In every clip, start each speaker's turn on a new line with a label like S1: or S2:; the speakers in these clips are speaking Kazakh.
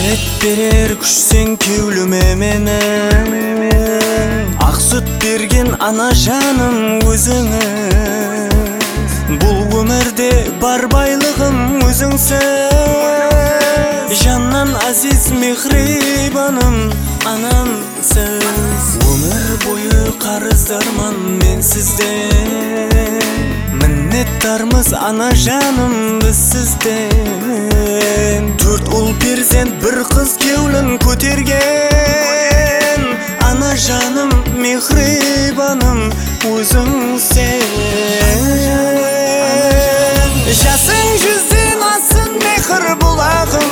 S1: Мәдет берер күш сен кеуліме менің, ақ сүт берген ана жаным өзіңіз. Бұл өмірде бар байлығым өзіңсіз, жаннан азиз мехрибаным анамсыз. Өмір бойы қарыздарман мен сізден, миннеттармыз ана жаным біз сізден. Төрт ұл перзент бір қыз кеулін көтерген, ана жаным мехрибаным өзіңсен. Жасың жүзден асын мехр бұлағым,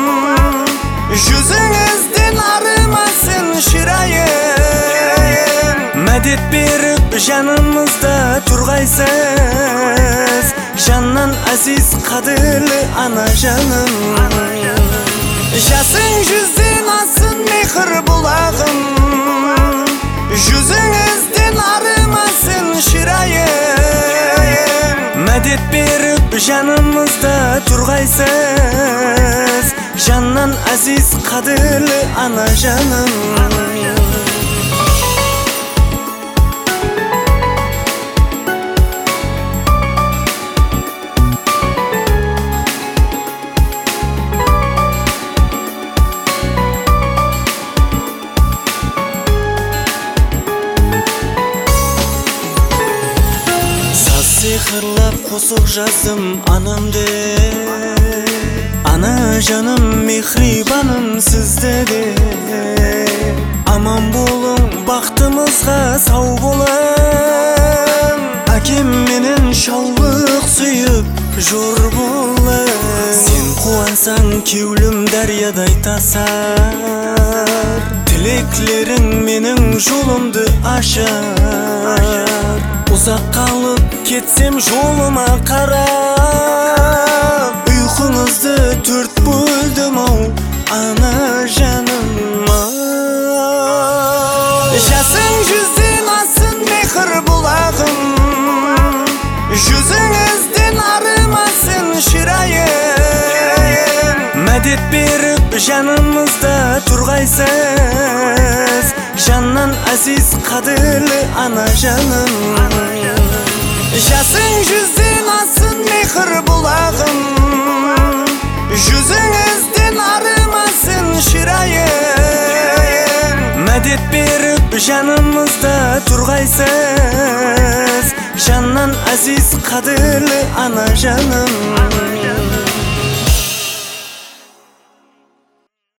S1: жүзіңізден арымасын шырайым. Мәдет беріп жанымызда тұрғайсыз, жаннан азиз қадірлі ана жаным. Жасың жүзден асын мехр бұлағым, жүзіңізден арымасын шырайым. Мәдет беріп жанымызда тұрғайсыз, жаннан азиз қадірлі ана жаным. Сиқырлап қосып жаздым анамды, ана жаным мехрибаным сізді де. Аман болың, бақтымызға сау болың, әкем менен шаулық сүйіп жор болың. Сен қуансаң кеулім дариядай тасар, тілеклерің менің жолымды ашар. Ұзақ қалып кетсем жолыма қарап, ұйқыңызды төрт бөлдім ау ана жаным. Жасың жүзден асын мехр бұлағым, жүзіңізден арымасын шырайым. Мәдет беріп жанымызда тұрғайсыз, жаннан азиз қадірлі ана жаным. Жасың жүзден асын мехр бұлағым, жүзіңізден арымасын шырайым. Мәдет беріп жанымызда тұрғайсыз, жаннан азиз қадірлі ана жаным.